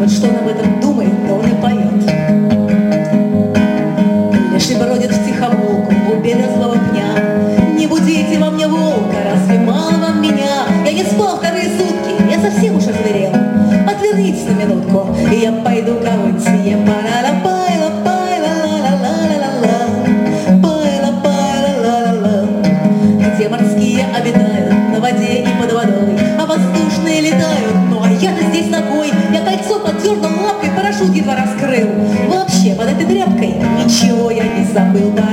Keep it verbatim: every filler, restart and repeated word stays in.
Вот что он об этом думает, то он и поет. Леший бродит в тихомолку у березового пня. Не будите во мне волка, разве мало вам меня? Я не спал вторые сутки, я совсем уж озверел. Отвернитесь на минутку, и я пойду кого-нибудь съем. Пайла, пайла, ла-ла-ла-ла-ла-ла-ла, пайла, пайла, ла-ла-ла. Где морские обитают на воде и под водой, а воздушные летают. Ну а я-то здесь ногой, я кольцо поддернул лапкой, парашют едва раскрыл. Вообще под этой тряпкой ничего я не забыл.